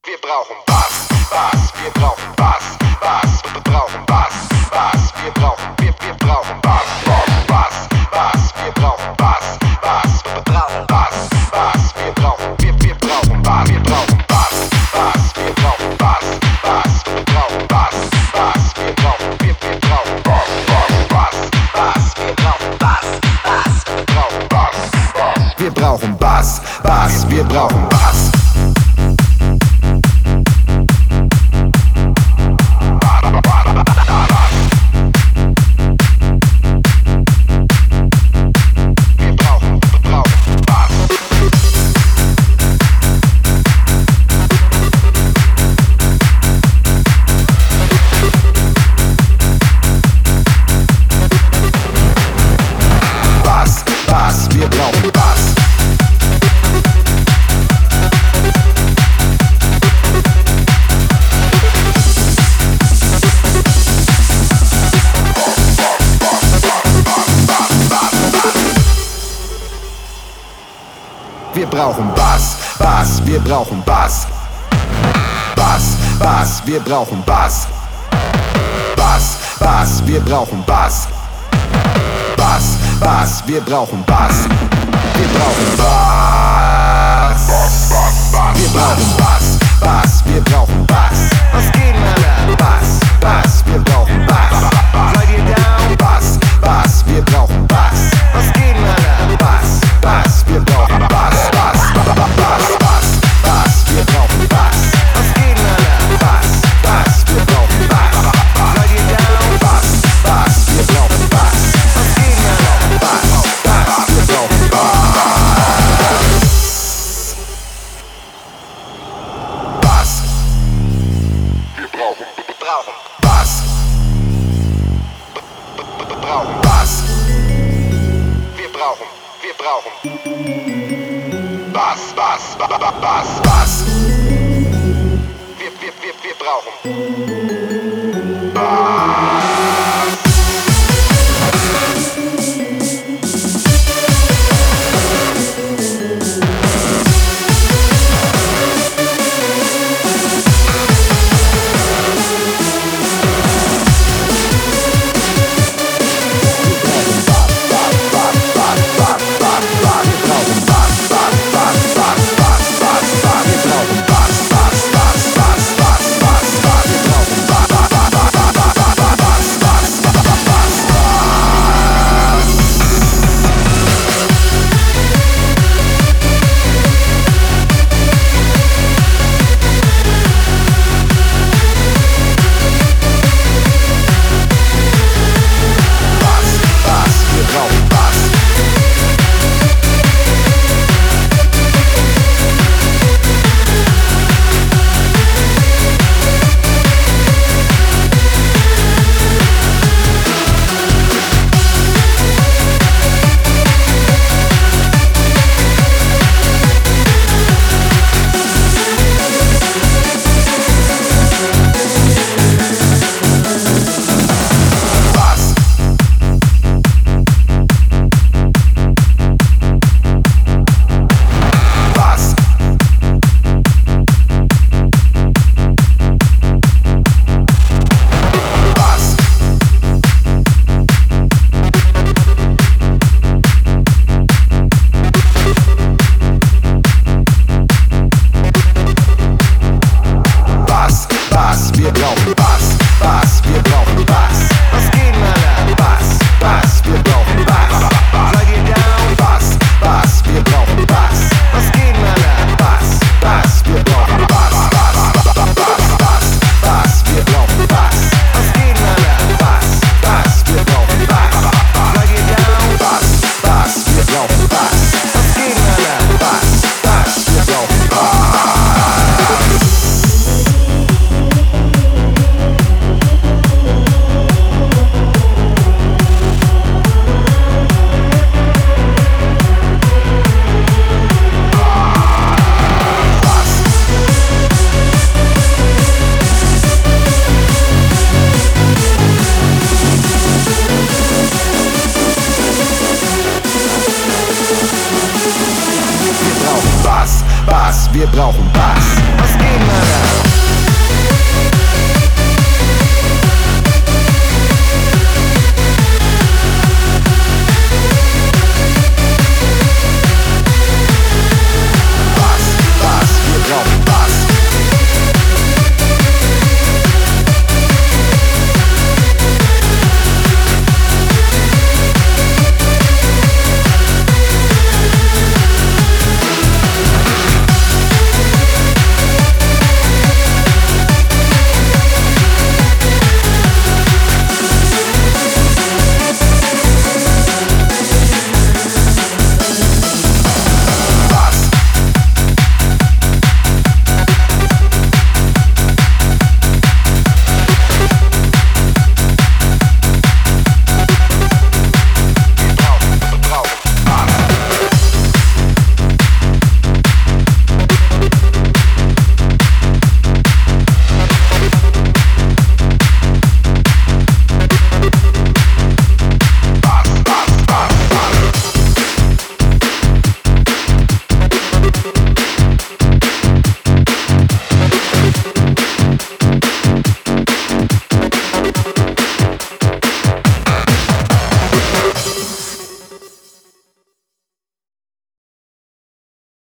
Wir brauchen Bass, Bass, wir brauchen Bass, Bass, wir brauchen Bass, Bass, wir brauchen Bass, Bass, Bass, wir brauchen Bass, Bass, wir brauchen Bass, Bass, wir brauchen Bass, wir brauchen Bass, Bass, wir brauchen Bass, Bass, wir brauchen Bass, Bass, wir brauchen Bass, Bass, wir brauchen Bass, Bass, wir brauchen Bass, wir brauchen Bass, Bass, wir brauchen Bass. Wir brauchen Bass, Bass, wir brauchen Bass. Bass, Bass, wir brauchen Bass. Bass, Bass, wir brauchen Bass. Bass, Bass, wir brauchen Bass. Wir brauchen Bass. Wir brauchen Bass, Bass, wir brauchen Bass. Was geht, Alter? Bass, Bass, wir brauchen Bass. Seid ihr down? Bass, Bass, wir brauchen Bass. Was geht, Alter? Bass, Bass, wir brauchen Bass. Wir brauchen Bass, Bass, Bass, Bass, Bass.